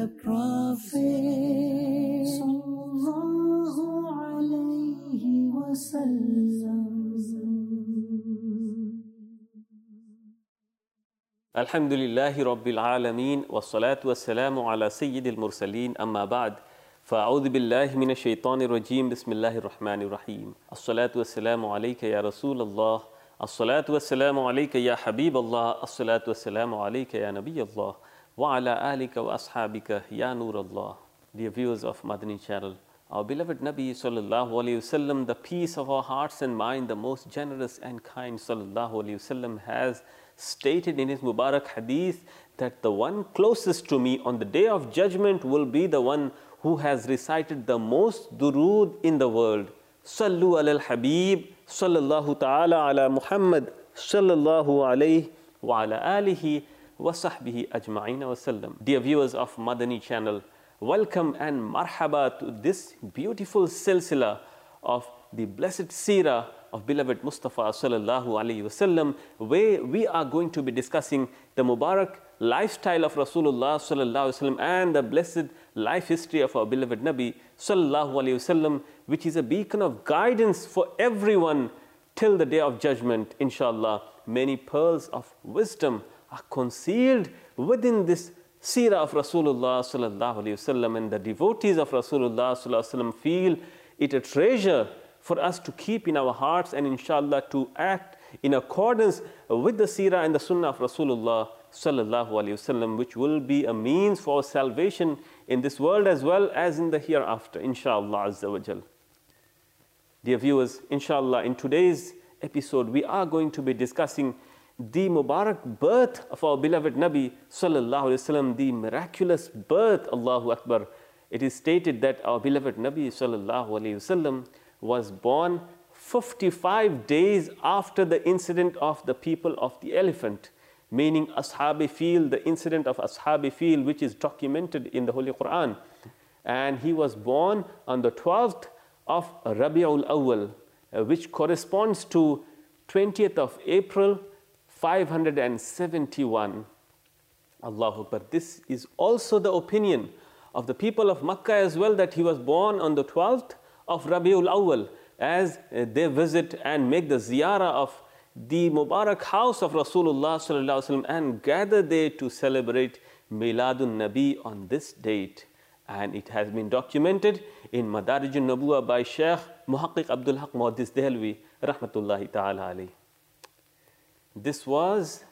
the Prophet sallallahu alaihi wasallam. Alhamdulillahi Rabbil Alameen, wassalatu wassalamu ala Sayyidil Mursaleen, amma ba'd. Fa'a'udhu billahi minash shaitanir rajim, bismillahir rahmanir rahim. As-salatu wassalamu alayka ya Rasulallah, as-salatu wassalamu alayka ya Habiballah, as-salatu wassalamu alayka ya Nabiyallah, wa ala alika wa ashabika ya Nurallah. Dear viewers of Madani channel, our beloved Nabi sallallahu alayhi wasallam, the peace of our hearts and mind, the most generous and kind sallallahu alayhi wasallam, has stated in his Mubarak hadith that the one closest to me on the day of judgment will be the one who has recited the most durood in the world. Sallu ala al-Habib sallallahu ta'ala ala Muhammad sallallahu alayhi wa ala alihi wa sahbihi ajma'ina wa sallam. Dear viewers of Madani channel, welcome and marhaba to this beautiful silsila of the blessed seerah of beloved Mustafa sallallahu alayhi wasallam, where we are going to be discussing the Mubarak lifestyle of Rasulullah sallallahu alayhi wasallam and the blessed life history of our beloved Nabi sallallahu alayhi wasallam, which is a beacon of guidance for everyone till the day of judgment, inshallah. Many pearls of wisdom are concealed within this seerah of Rasulullah sallallahu alayhi wasallam, and the devotees of Rasulullah sallallahu alayhi wasallam feel it a treasure for us to keep in our hearts and inshallah to act in accordance with the seerah and the sunnah of Rasulullah sallallahu alayhi wasallam, which will be a means for salvation in this world as well as in the hereafter, inshallah azza wa jal. Dear viewers, inshallah, in today's episode we are going to be discussing the Mubarak birth of our beloved Nabi sallallahu alayhi wasallam, the miraculous birth, Allahu Akbar. It is stated that our beloved Nabi sallallahu alayhi wasallam was born 55 days after the incident of the people of the elephant, meaning Ashab-e Fil, the incident of Ashab-e Fil, which is documented in the Holy Quran. And he was born on the 12th of Rabi'ul Awwal, which corresponds to 20th of April 571. Allahu Akbar. This is also the opinion of the people of Makkah as well, that he was born on the 12th of Rabiul Awwal, as they visit and make the ziyarah of the Mubarak house of Rasulullah sallallahu alaihi wasallam and gather there to celebrate Miladun Nabi on this date. And it has been documented in Madarijun Nabuwa by Sheikh Muhaqqiq Abdul Haq Muhaddis Dehelvi rahmatullahi ta'ala alayhi. This was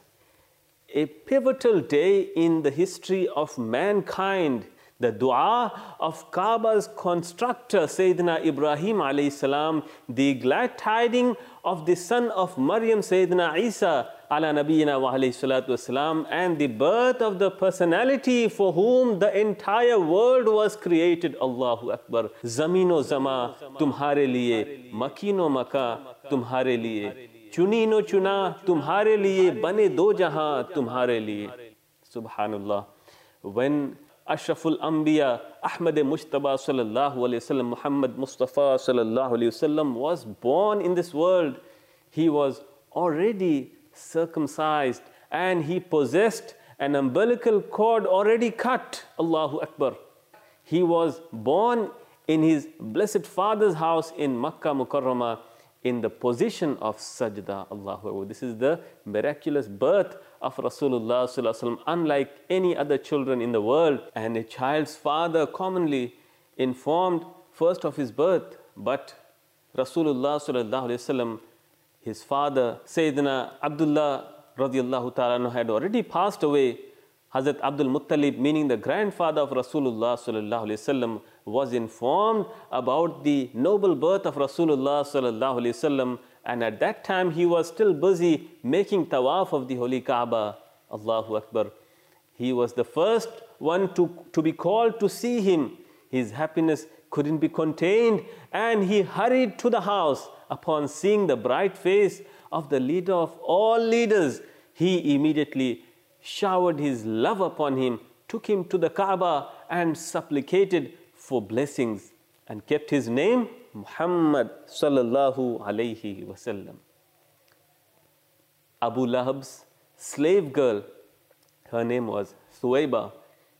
a pivotal day in the history of mankind. The dua of Kaaba's constructor, Sayyidina Ibrahim alayhi salam, the glad tiding of the son of Maryam, Sayyidina Isa ala nabiyina wa alayhi salatu wasalam, and the birth of the personality for whom the entire world was created. Allahu Akbar. Zamino zama tumhare liye, makino maka tumhare liye, chunino chuna tumhare liye, bane do jahan tumhare liye. Subhanallah. When Ashraful Anbiya, Ahmad Mujtaba sallallahu alayhi wasallam, Muhammad Mustafa sallallahu alayhi wasallam was born in this world, he was already circumcised and he possessed an umbilical cord already cut. Allahu Akbar. He was born in his blessed father's house in Makkah Mukarramah in the position of sajda. Allahu Akbar. This is the miraculous birth of Rasulullah sallallahu alaihi wasallam, unlike any other children in the world. And a child's father commonly informed first of his birth, but Rasulullah sallallahu alaihi wasallam, his father Sayyidina Abdullah radiyallahu ta'ala had already passed away. Hazrat Abdul Muttalib, meaning the grandfather of Rasulullah sallallahu alaihi wasallam, was informed about the noble birth of Rasulullah sallallahu alaihi wasallam, and at that time he was still busy making tawaf of the Holy Kaaba. Allahu Akbar. He was the first one to be called to see him. His happiness couldn't be contained, and he hurried to the house. Upon seeing the bright face of the leader of all leaders, he immediately showered his love upon him, took him to the Kaaba and supplicated for blessings, and kept his name Muhammad sallallahu alayhi wasallam. Abu Lahab's slave girl, her name was Thuwaiba.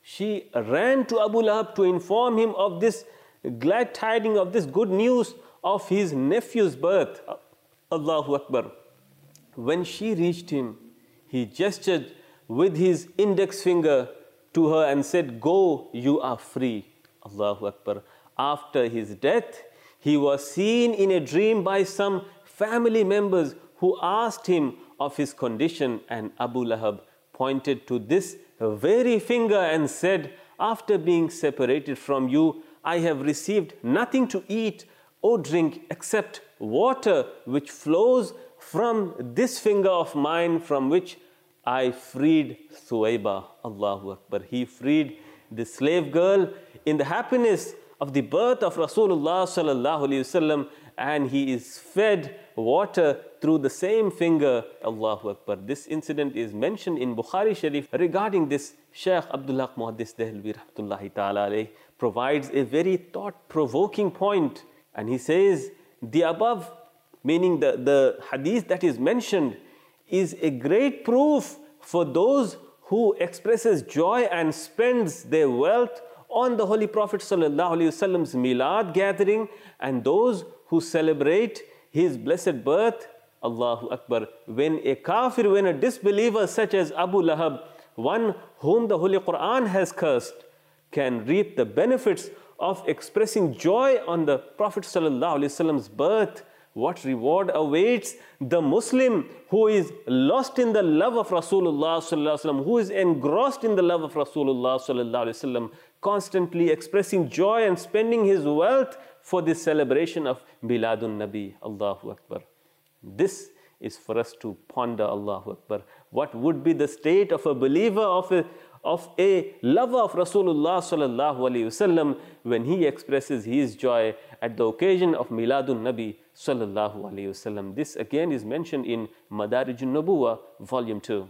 she ran to Abu Lahab to inform him of this glad tidings, of this good news of his nephew's birth. Allahu Akbar. When she reached him, he gestured with his index finger to her and said, "Go, you are free." Allahu Akbar. After his death, he was seen in a dream by some family members who asked him of his condition, and Abu Lahab pointed to this very finger and said, "After being separated from you, I have received nothing to eat or drink except water which flows from this finger of mine, from which I freed Thuwaiba." Allahu Akbar. He freed the slave girl in the happiness of the birth of Rasulullah sallallahu alaihi wasallam, and he is fed water through the same finger. Allahu Akbar. This incident is mentioned in Bukhari Sharif. Regarding this, Shaykh Abdullah Muhaddis Dehlvi rahmatullahi ta'ala alayhi provides a very thought-provoking point, and he says the above, meaning the hadith that is mentioned, is a great proof for those who expresses joy and spends their wealth on the Holy Prophet sallallahu alaihi wasallam's milad gathering, and those who celebrate his blessed birth. Allahu Akbar. When a kafir, when a disbeliever such as Abu Lahab, one whom the Holy Quran has cursed, can reap the benefits of expressing joy on the Prophet sallallahu alaihi wasallam's birth, what reward awaits the Muslim who is lost in the love of Rasulullah sallallahu alaihi wasallam, who is engrossed in the love of Rasulullah sallallahu alaihi wasallam, constantly expressing joy and spending his wealth for this celebration of Miladun Nabi. Allahu Akbar. This is for us to ponder. Allahu Akbar. What would be the state of a believer, of a lover of Rasulullah sallallahu alaihi wasallam, when he expresses his joy at the occasion of Miladun Nabi sallallahu alaihi wasallam. This again is mentioned in Madarijun Nubuwah, volume 2.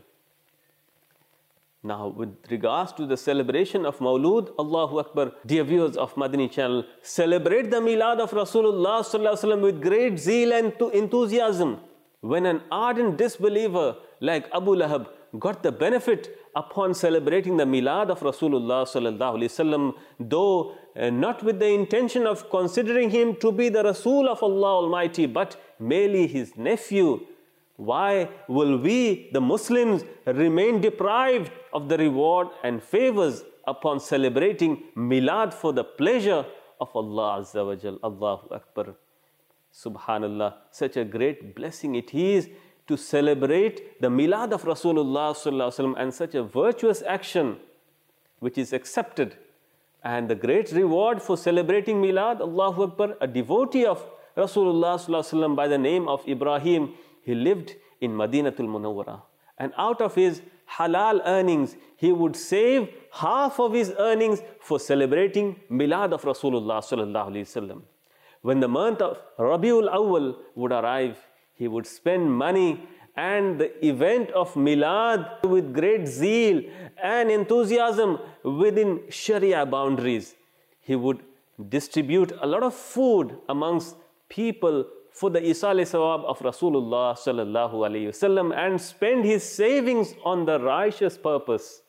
Now, with regards to the celebration of Mawlud, Allahu Akbar, dear viewers of Madani channel, celebrate the Milad of Rasulullah sallallahu alaihi wasallam with great zeal and enthusiasm. When an ardent disbeliever like Abu Lahab got the benefit upon celebrating the Milad of Rasulullah sallallahu alaihi wasallam, though not with the intention of considering him to be the Rasul of Allah Almighty, but merely his nephew, why will we, the Muslims, remain deprived of the reward and favors upon celebrating Milad for the pleasure of Allah Azza wa Jal? Allahu Akbar. Subhanallah, such a great blessing it is to celebrate the Milad of Rasulullah sallallahu alaihi wasallam, and such a virtuous action which is accepted. And the great reward for celebrating Milad, Allahu Akbar, a devotee of Rasulullah sallallahu alaihi wasallam by the name of Ibrahim, he lived in Madinatul Munawwara, and out of his halal earnings, he would save half of his earnings for celebrating Milad of Rasulullah sallallahu alaihi wasallam. When the month of Rabiul Awwal would arrive, he would spend money and the event of Milad with great zeal and enthusiasm within Sharia boundaries. He would distribute a lot of food amongst people for the Isal Sawab of Rasulullah sallallahu alaihi wasallam, and spend his savings on the righteous purpose.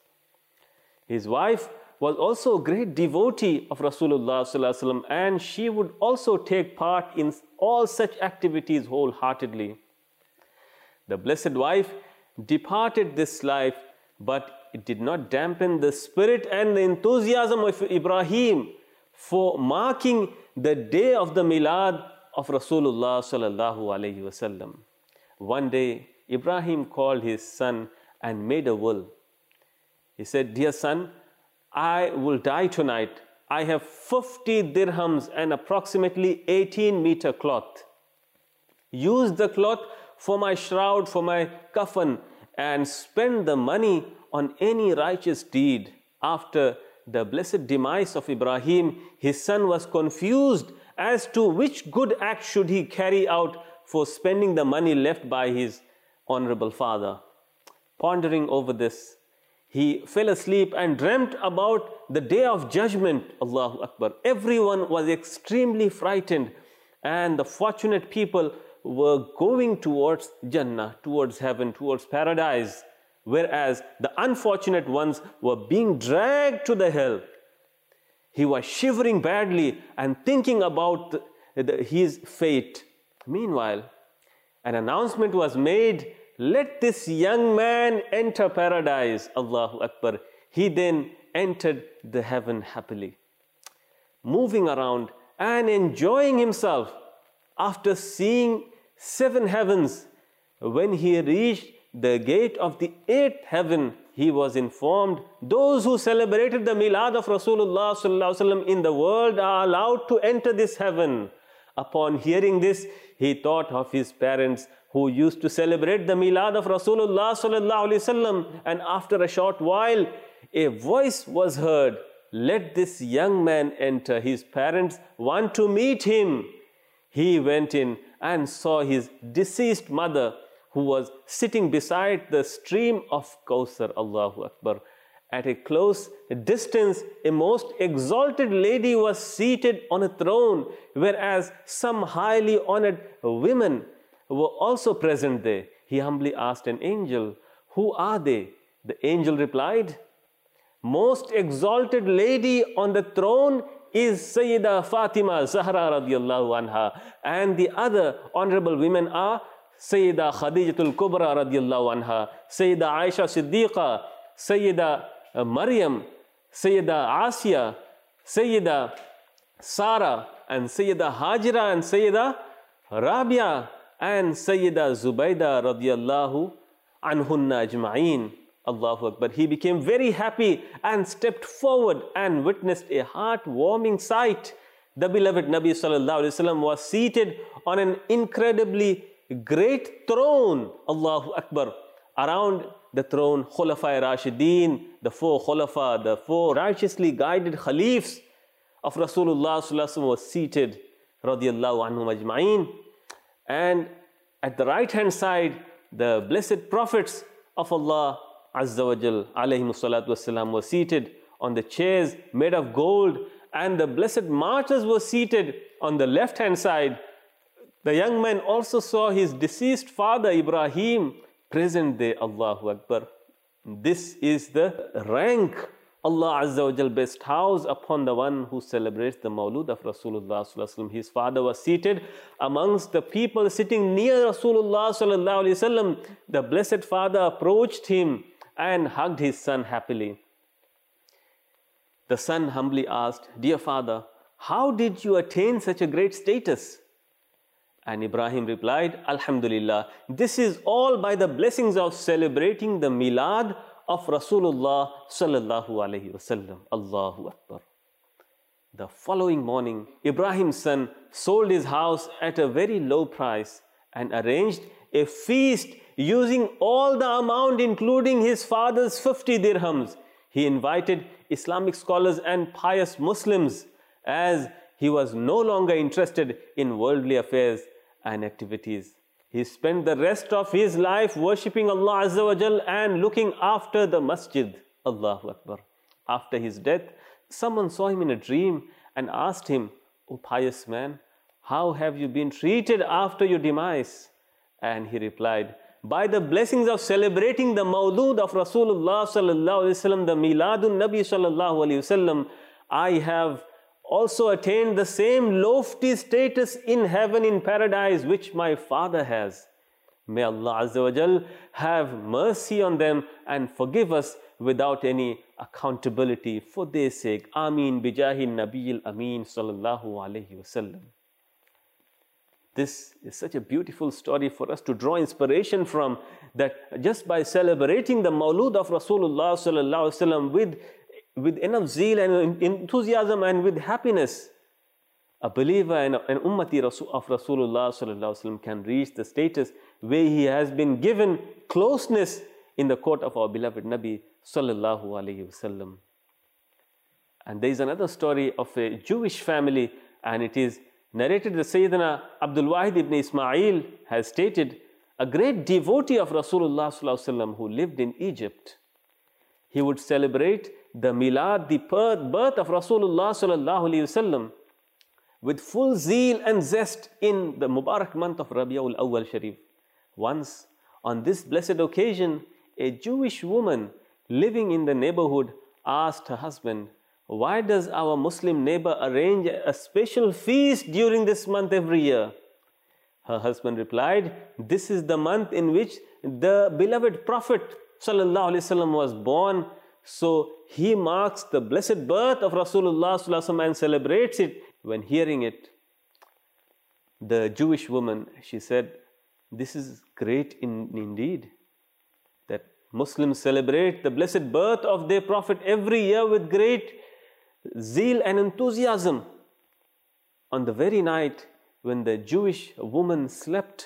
His wife was also a great devotee of Rasulullah sallallahu alaihi wasallam, and she would also take part in all such activities wholeheartedly. The blessed wife departed this life, but it did not dampen the spirit and the enthusiasm of Ibrahim for marking the day of the Milad of Rasulullah sallallahu alaihi wasallam. One day, Ibrahim called his son and made a will. He said, "Dear son, I will die tonight. I have 50 dirhams and approximately 18-meter cloth. Use the cloth for my shroud, for my kafan, and spend the money on any righteous deed." After the blessed demise of Ibrahim, his son was confused as to which good act should he carry out for spending the money left by his honorable father. Pondering over this, he fell asleep and dreamt about the day of judgment. Allahu Akbar. Everyone was extremely frightened, and the fortunate people were going towards Jannah, towards heaven, towards paradise. whereas the unfortunate ones were being dragged to the hell. He was shivering badly and thinking about his fate. Meanwhile, an announcement was made, let this young man enter paradise. Allahu Akbar. He then entered the heaven happily, moving around and enjoying himself. After seeing 7 heavens, when he reached the gate of the 8th heaven, he was informed, those who celebrated the Milad of Rasulullah sallallahu alaihi wasallam in the world are allowed to enter this heaven. Upon hearing this, he thought of his parents who used to celebrate the Milad of Rasulullah sallallahu alaihi wasallam, and after a short while, a voice was heard, let this young man enter. His parents want to meet him. He went in and saw his deceased mother, who was sitting beside the stream of Kawthar. Allahu Akbar. At a close distance, a most exalted lady was seated on a throne, whereas some highly honored women were also present there. He humbly asked an angel, who are they? The angel replied, most exalted lady on the throne is Sayyida Fatima Zahra radiallahu anha, and the other honorable women are Sayyida Khadijatul Kubra radiallahu anha, Sayyida Aisha Siddiqa, Sayyida Maryam, Sayyida Asiya, Sayyida Sarah, and Sayyida Hajira, and Sayyida Rabia, and Sayyida Zubayda radiallahu anhunna ajma'een. Allahu Akbar. He became very happy and stepped forward and witnessed a heart-warming sight. The beloved Nabi sallallahu alaihi wasallam was seated on an incredibly great throne. Allahu Akbar. Around the throne, Khulafa Rashideen, the 4 Khulafa, the 4 righteously guided Khalifs of Rasulullah sallallahu alaihi wasallam was seated, radiyallahu anhum ajma'een. And at the right hand side, the blessed prophets of Allah Azza wa Jal alayhimu salatu wassalam were seated on the chairs made of gold, and the blessed martyrs were seated on the left hand side. The young man also saw his deceased father Ibrahim present there. Allahu Akbar. This is the rank Allah Azza wa Jal bestows upon the one who celebrates the Mawlud of Rasulullah sallallahu alaihi wasallam. His father was seated amongst the people sitting near Rasulullah sallallahu alaihi wasallam. The blessed father approached him and hugged his son happily. The son humbly asked, dear father, how did you attain such a great status? And Ibrahim replied, Alhamdulillah, this is all by the blessings of celebrating the Milad of Rasulullah sallallahu alaihi wasallam. Allahu Akbar. The following morning, Ibrahim's son sold his house at a very low price and arranged a feast using all the amount, including his father's 50 dirhams. He invited Islamic scholars and pious Muslims, as he was no longer interested in worldly affairs and activities. He spent the rest of his life worshipping Allah Azza wa Jal and looking after the masjid. Allahu Akbar. After his death, someone saw him in a dream and asked him, O pious man, how have you been treated after your demise? And he replied, by the blessings of celebrating the Mawlud of Rasulullah sallallahu alaihi wasallam, the Miladun Nabi sallallahu alaihi wasallam, I have also attained the same lofty status in heaven, in paradise, which my father has. May Allah Azza wa Jal have mercy on them and forgive us without any accountability for their sake. Ameen bijahi Nabiyil Ameen sallallahu alaihi wasallam. This is such a beautiful story for us to draw inspiration from, that just by celebrating the Mawlud of Rasulullah sallallahu alaihi wasallam with enough zeal and enthusiasm and with happiness, a believer and an ummati of Rasulullah sallallahu alaihi wasallam can reach the status where he has been given closeness in the court of our beloved Nabi sallallahu alaihi wasallam. And there is another story of a Jewish family, and it is narrated that Sayyidina Abdul Wahid ibn Ismail has stated, a great devotee of Rasulullah sallallahu alaihi wasallam who lived in Egypt, he would celebrate the Milad, the birth of Rasulullah sallallahu alaihi wasallam, with full zeal and zest in the Mubarak month of Rabiul Awwal Sharif. Once, on this blessed occasion, a Jewish woman living in the neighborhood asked her husband, "Why does our Muslim neighbor arrange a special feast during this month every year?" Her husband replied, "This is the month in which the beloved Prophet ﷺ was born, so he marks the blessed birth of Rasulullah ﷺ and celebrates it." When hearing it, the Jewish woman, she said, "This is great indeed, that Muslims celebrate the blessed birth of their Prophet every year with great zeal and enthusiasm." On the very night when the Jewish woman slept,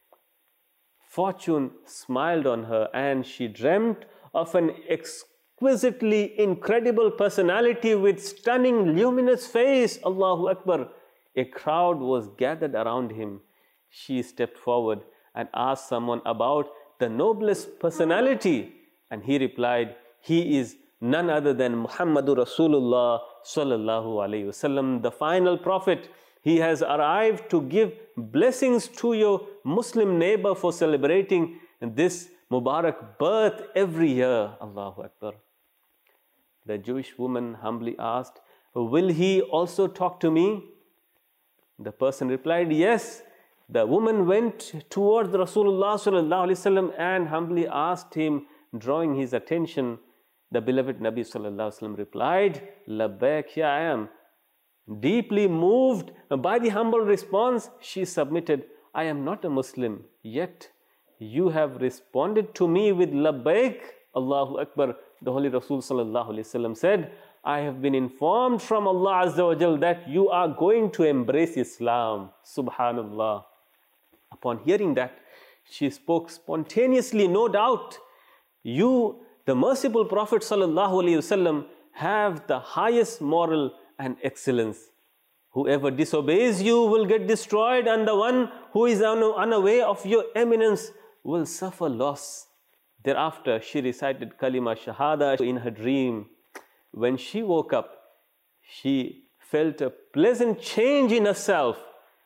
fortune smiled on her and she dreamt of an exquisitely incredible personality with stunning luminous face. Allahu Akbar. A crowd was gathered around him. She stepped forward and asked someone about the noblest personality, and he replied, "He is none other than Muhammadur Rasulullah sallallahu alaihi wasallam, the final prophet. He has arrived to give blessings to your Muslim neighbor for celebrating this Mubarak birth every year." Allahu Akbar. The Jewish woman humbly asked, "Will he also talk to me?" The person replied, "Yes." The woman went towards Rasulullah sallallahu alaihi wasallam and humbly asked him, drawing his attention. The beloved Nabi sallallahu alaihi wasallam replied, "Labbaik, here I am." Deeply moved by the humble response, she submitted, "I am not a Muslim, yet you have responded to me with labbaik." Allahu Akbar. The Holy Rasul sallallahu alaihi wasallam said, "I have been informed from Allah Azza wa Jal that you are going to embrace Islam." Subhanallah. Upon hearing that, she spoke spontaneously, "No doubt, you, the merciful Prophet sallallahu alaihi wasallam, have the highest moral and excellence. Whoever disobeys you will get destroyed, and the one who is unaware of your eminence will suffer loss." Thereafter, she recited Kalima Shahada in her dream. When she woke up, she felt a pleasant change in herself.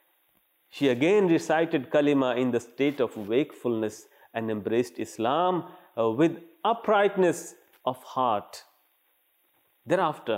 She again recited Kalima in the state of wakefulness and embraced Islam with uprightness of heart. Thereafter,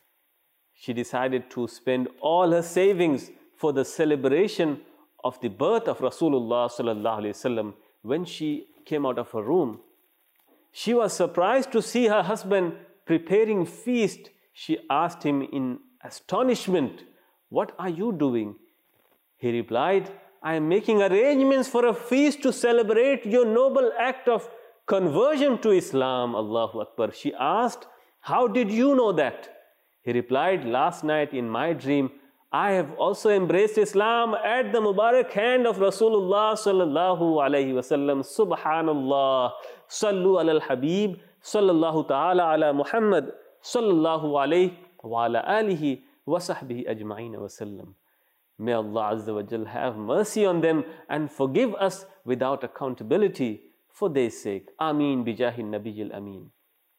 she decided to spend all her savings for the celebration of the birth of Rasulullah sallallahu alaihi wasallam. When she came out of her room, she was surprised to see her husband preparing feast. She asked him in astonishment, "What are you doing?" He replied, "I am making arrangements for a feast to celebrate your noble act of conversion to Islam." Allahu Akbar. She asked, "How did you know that?" He replied, "Last night in my dream, I have also embraced Islam at the Mubarak hand of Rasulullah sallallahu alaihi wasallam." Subhanallah. Sallu ala al-Habib sallallahu ta'ala ala Muhammad sallallahu alaihi wa ala alihi wa sahbihi ajma'in wa sallam. May Allah Azza wa Jal have mercy on them and forgive us without accountability for their sake. Ameen bijahi nabiyil ameen.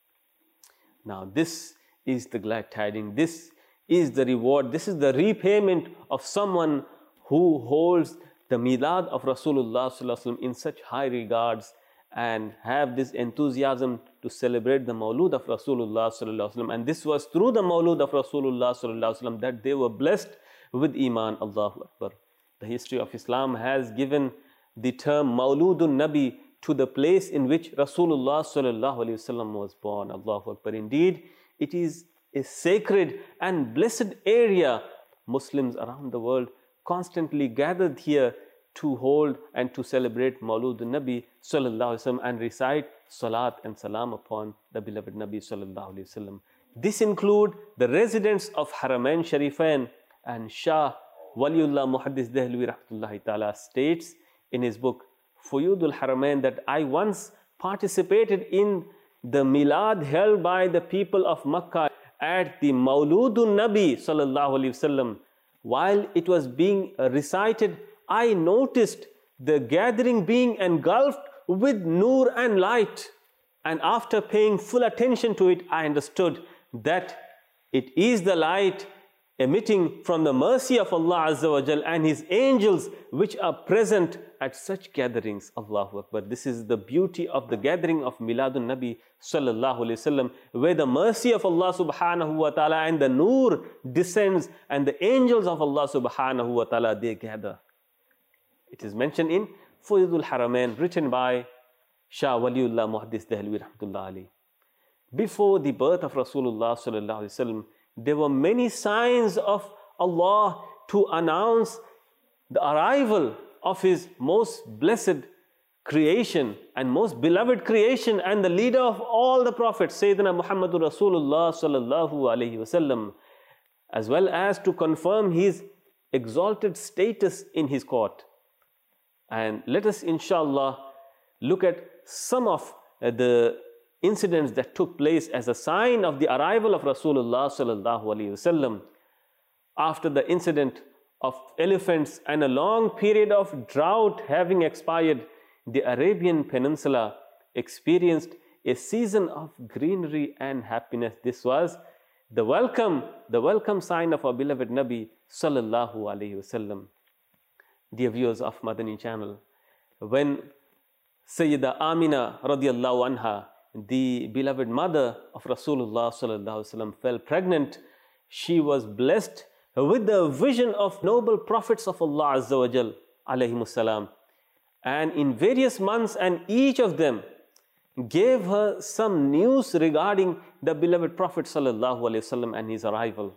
Now this is the glad tidings. This is the reward. This is the repayment of someone who holds the milad of Rasulullah sallallahu alaihi wasallam in such high regards and have this enthusiasm to celebrate the Mawlud of Rasulullah sallallahu alaihi wasallam. And this was through the Mawlud of Rasulullah sallallahu alaihi wasallam that they were blessed with Iman. Allahu Akbar. The history of Islam has given the term Mawludun Nabi to the place in which Rasulullah sallallahu alaihi wasallam was born. Allahu Akbar. Indeed, it is a sacred and blessed area. Muslims around the world constantly gathered here to hold and to celebrate Mawludun Nabi sallallahu alaihi wasallam and recite salat and salam upon the beloved Nabi sallallahu alaihi wasallam. This include the residents of Haramain Sharifain, and Shah Waliullah Muhaddis Dehlwi rahmatullahi ta'ala states in his book Fuyudul Haramain that I once participated in the milad held by the people of Makkah at the Mawludun Nabi sallallahu alaihi wasallam. While it was being recited, I noticed the gathering being engulfed with nur and light. And after paying full attention to it, I understood that it is the light emitting from the mercy of Allah Azza wa Jal and His angels which are present at such gatherings. Allahu Akbar. This is the beauty of the gathering of Miladun Nabi Sallallahu Alaihi Wasallam, where the mercy of Allah Subhanahu wa Ta'ala and the Noor descends and the angels of Allah Subhanahu wa Ta'ala, they gather. It is mentioned in Faydul Haramain, written by Shah Waliullah Muhaddis Dehlwi Rahmatullah Ali. Before the birth of Rasulullah Sallallahu Alaihi Wasallam, there were many signs of Allah to announce the arrival of His most blessed creation and most beloved creation and the leader of all the prophets, Sayyidina Muhammadur Rasulullah Sallallahu Alaihi Wasallam, as well as to confirm His exalted status in His court. And let us inshallah look at some of the incidents that took place as a sign of the arrival of Rasulullah Sallallahu Alaihi Wasallam. After the incident of elephants and a long period of drought having expired, the Arabian Peninsula experienced a season of greenery and happiness. This was the welcome sign of our beloved Nabi Sallallahu Alaihi Wasallam. Dear viewers of Madani channel, when Sayyida Amina radiallahu anha, the beloved mother of Rasulullah Sallallahu Alaihi Wasallam, fell pregnant, she was blessed with the vision of noble prophets of Allah Azza wa Jal alayhimus salam. And in various months, and each of them gave her some news regarding the beloved Prophet Sallallahu Alaihi Wasallam and his arrival.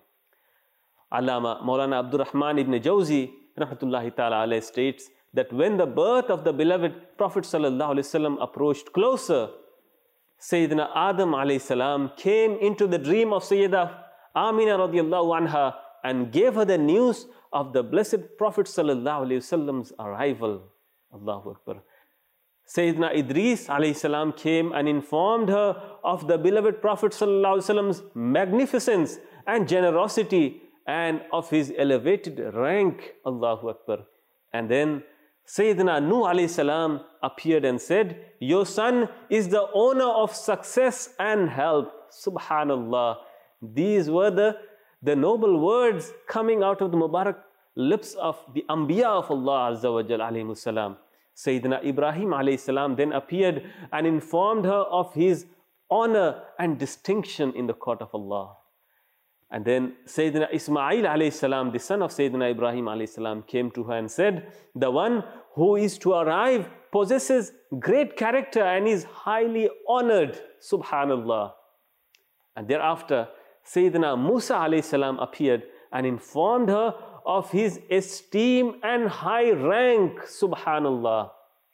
Allama Maulana Abdul Rahman ibn Jawzi rahmatullahi ta'ala alayhi states that when the birth of the beloved Prophet Sallallahu Alaihi Wasallam approached closer, Sayyidina Adam alayhi salam came into the dream of Sayyida Amina radiallahu anha and gave her the news of the blessed Prophet Sallallahu Alaihi Wasallam's arrival. Allahu Akbar. Sayyidina Idris alayhi salam came and informed her of the beloved Prophet Sallallahu Alaihi Wasallam's magnificence and generosity and of his elevated rank. Allahu Akbar. And then Sayyidina Nuh alayhi salam appeared and said, your son is the owner of success and help. Subhanallah. These were the noble words coming out of the Mubarak lips of the Anbiya of Allah Azza wa Jal alayhimus salam. Sayyidina Ibrahim alayhi salam then appeared and informed her of his honor and distinction in the court of Allah. And then Sayyidina Ismail alayhi salam, the son of Sayyidina Ibrahim alayhi salam, came to her and said, the one who is to arrive possesses great character and is highly honored. Subhanallah. And thereafter, Sayyidina Musa alayhi salam appeared and informed her of his esteem and high rank. Subhanallah.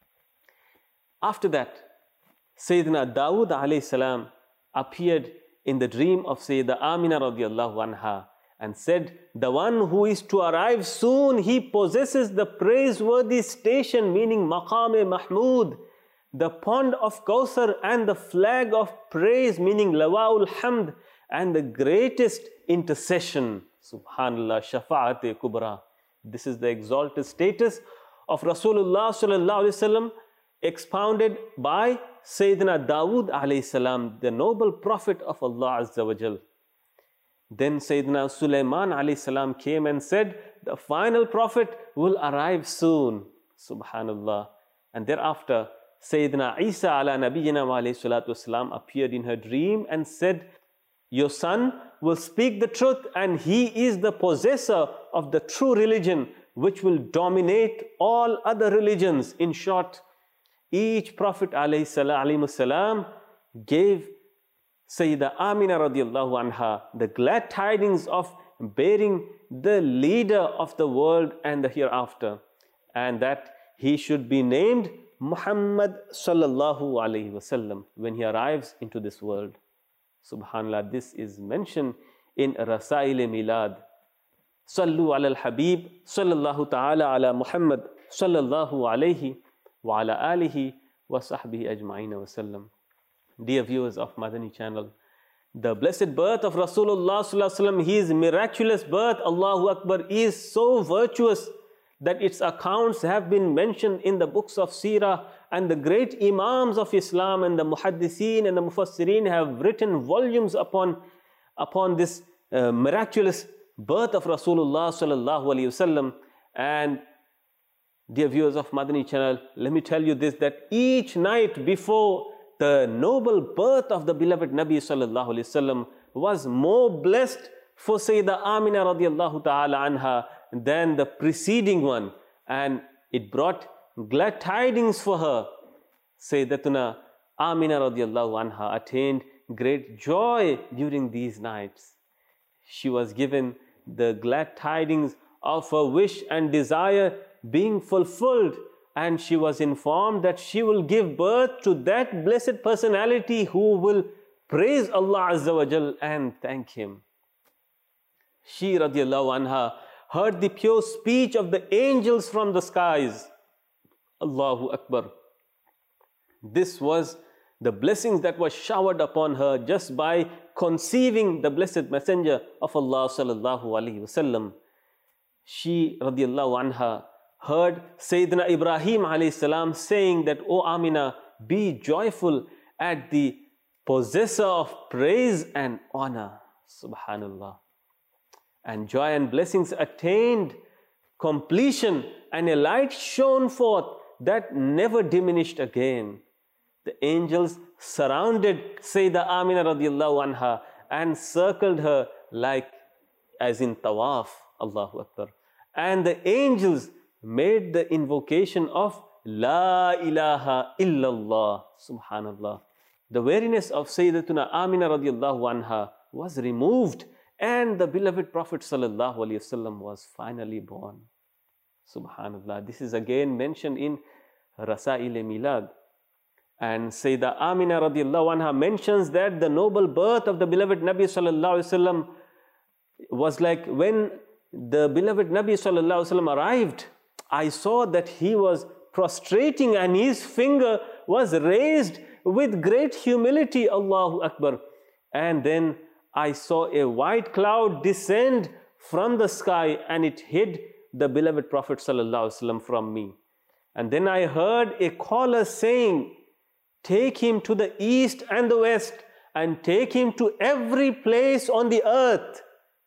After that, Sayyidina Dawood alayhi salam appeared in the dream of Sayyida Amina radiallahu anha and said, the one who is to arrive soon, he possesses the praiseworthy station, meaning Maqam-e Mahmud, the pond of Kawthar and the flag of praise, meaning Lawa'ul Hamd, and the greatest intercession. Subhanallah, Shafa'at-e Kubra. This is the exalted status of Rasulullah Sallallahu Alaihi Wasallam, expounded by Sayyidina Dawood alayhi salam, the noble prophet of Allah Azza wa Jal. Then Sayyidina Sulaiman alayhi salam came and said, the final prophet will arrive soon. Subhanallah. And thereafter, Sayyidina Isa ala Nabiyyina wa alayhi salatu wasalam appeared in her dream and said, your son will speak the truth and he is the possessor of the true religion which will dominate all other religions. In short, each prophet alayhi salam gave Sayyida Amina radiallahu anha the glad tidings of bearing the leader of the world and the hereafter, and that he should be named Muhammad sallallahu alayhi wasallam when he arrives into this world. Subhanallah, this is mentioned in Rasail-e Milad. Sallu ala al-Habib sallallahu ta'ala ala Muhammad sallallahu alayhi wa ala alihi wa sahbihi ajma'ina wa sallam. Dear viewers of Madani channel, the blessed birth of Rasulullah sallallahu alaihi wasallam, his miraculous birth, Allahu Akbar, is so virtuous that its accounts have been mentioned in the books of Seerah, and the great Imams of Islam and the Muhaddithin and the Mufassirin have written volumes upon this miraculous birth of Rasulullah sallallahu alaihi wasallam. And dear viewers of Madani channel, let me tell you this, that each night before the noble birth of the beloved Nabi sallallahu alaihi wasallam was more blessed for Sayyidah Amina radiallahu ta'ala anha than the preceding one, and it brought glad tidings for her. Sayyidatuna Amina radiallahu anha attained great joy during these nights. She was given the glad tidings of her wish and desire being fulfilled, and she was informed that she will give birth to that blessed personality who will praise Allah Azza wa Jal and thank Him. She radiallahu anha heard the pure speech of the angels from the skies. Allahu Akbar. This was the blessings that were showered upon her just by conceiving the blessed messenger of Allah sallallahu alaihi wasallam. She radiallahu anha heard Sayyidina Ibrahim alayhi salam saying that, "O Amina, be joyful at the possessor of praise and honor." Subhanallah. And joy and blessings attained completion, and a light shone forth that never diminished again. The angels surrounded Sayyidah Amina radiallahu anha and circled her like as in tawaf. Allahu Akbar. And the angels made the invocation of La ilaha illallah. Subhanallah. The weariness of Sayyidatuna Amina radiallahu anha was removed, and the beloved Prophet sallallahu alaihi wasallam was finally born. Subhanallah. This is again mentioned in Rasail-e-Milad. And Sayyidah Amina radiallahu anha mentions that the noble birth of the beloved Nabi sallallahu alaihi wasallam was like when the beloved Nabi sallallahu alaihi wasallam arrived, I saw that he was prostrating and his finger was raised with great humility. Allahu Akbar. And then I saw a white cloud descend from the sky, and it hid the beloved Prophet sallallahu alaihi wasallam from me. And then I heard a caller saying, "Take him to the east and the west, and take him to every place on the earth,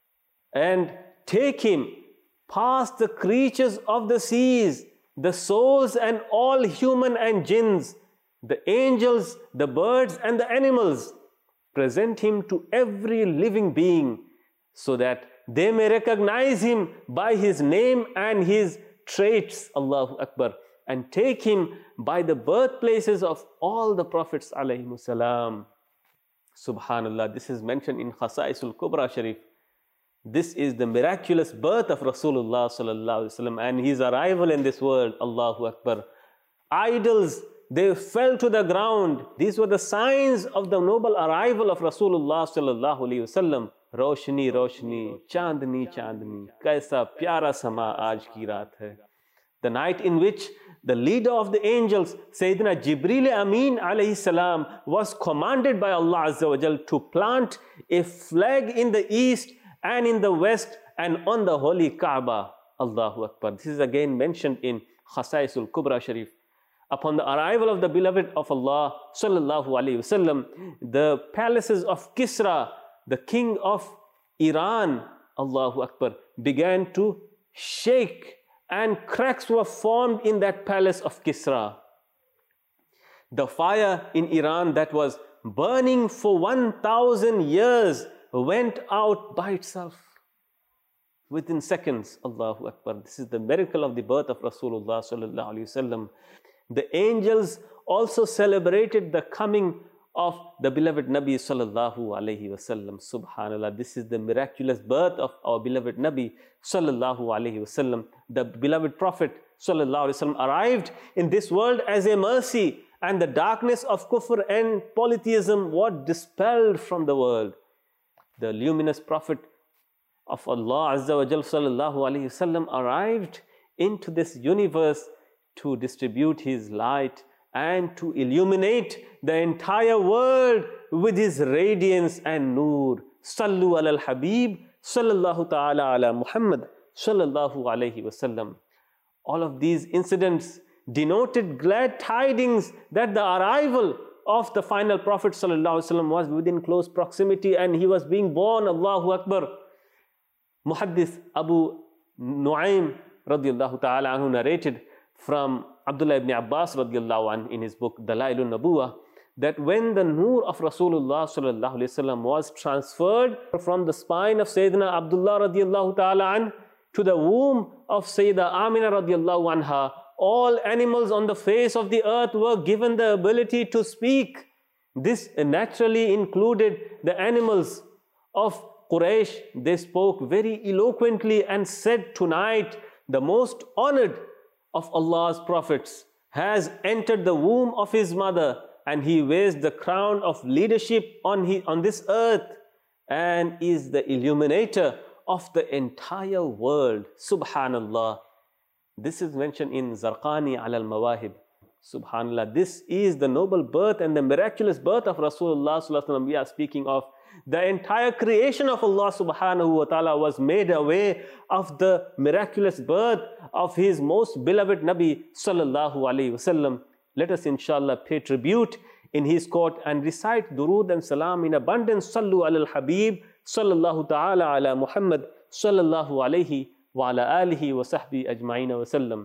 and take him past the creatures of the seas, the souls and all human and jinns, the angels, the birds and the animals. Present him to every living being, so that they may recognize him by his name and his traits." Allahu Akbar. And take him by the birthplaces of all the Prophets alayhimus salam. Subhanallah. This is mentioned in Khasaisul Kubra Sharif. This is the miraculous birth of Rasulullah sallallahu alaihi wasallam and his arrival in this world. Allahu Akbar. Idols, they fell to the ground. These were the signs of the noble arrival of Rasulullah sallallahu alaihi wasallam. Roshni, roshni, chandni, chandni, kaisa pyara sama aaj ki raat hai. The night in which the leader of the angels, Sayyidina Jibreel Amin alayhi salam, was commanded by Allah Azza wa Jal to plant a flag in the east and in the west and on the holy Kaaba. Allahu Akbar. This is again mentioned in Khasaisul Kubra Sharif. Upon the arrival of the beloved of Allah sallallahu alaihi wasallam, the palaces of Kisra, the king of Iran, Allahu Akbar, began to shake, and cracks were formed in that palace of Kisra. The fire in Iran that was burning for 1,000 years went out by itself within seconds. Allahu Akbar. This is the miracle of the birth of Rasulullah sallallahu alaihi wasallam. The angels also celebrated the coming of the beloved Nabi sallallahu alaihi wasallam. Subhanallah. This is the miraculous birth of our beloved Nabi sallallahu alaihi wasallam. The beloved Prophet sallallahu alaihi wasallam arrived in this world as a mercy, and the darkness of kufr and polytheism was dispelled from the world. The luminous Prophet of Allah Azza wa Jal sallallahu alaihi wasallam arrived into this universe to distribute his light and to illuminate the entire world with his radiance and noor. Sallu ala al-Habib sallallahu ta'ala ala Muhammad sallallahu alayhi wasallam. All of these incidents denoted glad tidings that the arrival of the final Prophet sallallahu alaihi wasallam was within close proximity and he was being born. Allahu Akbar. Muhaddith Abu Nu'aym radiallahu ta'ala anhu narrated from Abdullah ibn Abbas radiallahu anhu in his book Dalailun Nabuwah, that when the Noor of Rasulullah sallallahu alaihi wasallam was transferred from the spine of Sayyidina Abdullah radiallahu ta'ala anhu to the womb of Sayyidah Amina radiallahu anha, all animals on the face of the earth were given the ability to speak. This naturally included the animals of Quraysh. They spoke very eloquently and said, tonight the most honored of Allah's prophets has entered the womb of his mother, and he wears the crown of leadership on this earth and is the illuminator of the entire world. Subhanallah. This is mentioned in Zarqani al-Mawahib. Subhanallah. This is the noble birth and the miraculous birth of Rasulullah sallallahu alaihi wasallam we are speaking of. The entire creation of Allah subhanahu wa ta'ala was made aware of the miraculous birth of His most beloved Nabi sallallahu alaihi wasallam. Let us inshallah pay tribute in his court and recite durood and salam in abundance. Sallu ala al-Habib sallallahu ta'ala ala Muhammad sallallahu alayhi wa ala alihi wa sahbi ajma'ina wa sallam.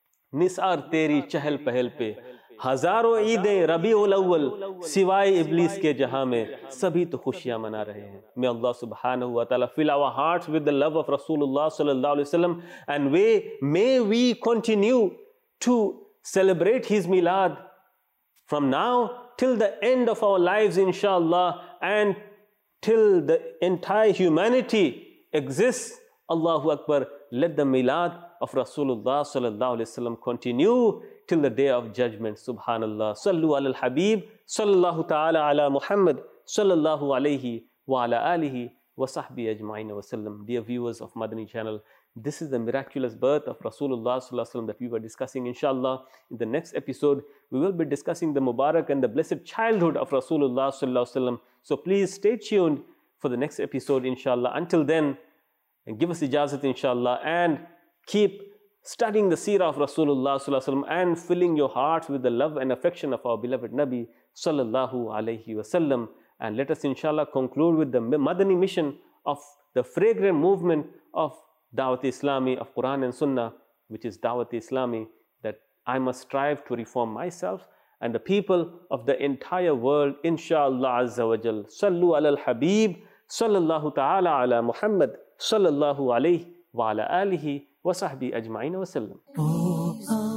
Nisar teri chahal pahal pe हजारों ईदें रबीउल अव्वल सिवाय इब्लीस के जहां में सभी तो खुशियां मना रहे हैं. May Allah subhanahu wa ta'ala fill our hearts with the love of Rasulullah sallallahu alaihi wasallam, and may we continue to celebrate his milad from now till the end of our lives, inshallah, and till the entire humanity exists. Allahu Akbar. Let the milad of Rasulullah sallallahu alaihi wasallam continue till the day of judgment. Subhanallah. Sallu ala al-Habib sallallahu ta'ala ala Muhammad sallallahu alayhi wa ala alihi wa sahbi ajma'in wa sallam. Dear viewers of Madani channel, this is the miraculous birth of Rasulullah sallallahu alaihi wasallam that we were discussing. Inshallah, in the next episode, we will be discussing the Mubarak and the blessed childhood of Rasulullah sallallahu alaihi wasallam. So please stay tuned for the next episode, inshallah. Until then, and give us ijazat, inshallah, and keep studying the seerah of Rasulullah sallallahu alaihi wasallam and filling your hearts with the love and affection of our beloved Nabi sallallahu alaihi wasallam. And let us inshallah conclude with the Madani mission of the fragrant movement of Dawat Islami, of Quran and Sunnah, which is Dawat Islami, that I must strive to reform myself and the people of the entire world, inshallah azza wa jal. Sallu ala al-Habib sallallahu ta'ala ala Muhammad sallallahu alayhi wa ala alihi wa sahbi ajma'in wa sallam. Oh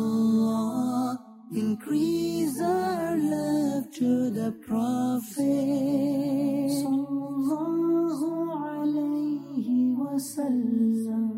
Allah, increase our love to the Prophet sallallahu alayhi wa sallam.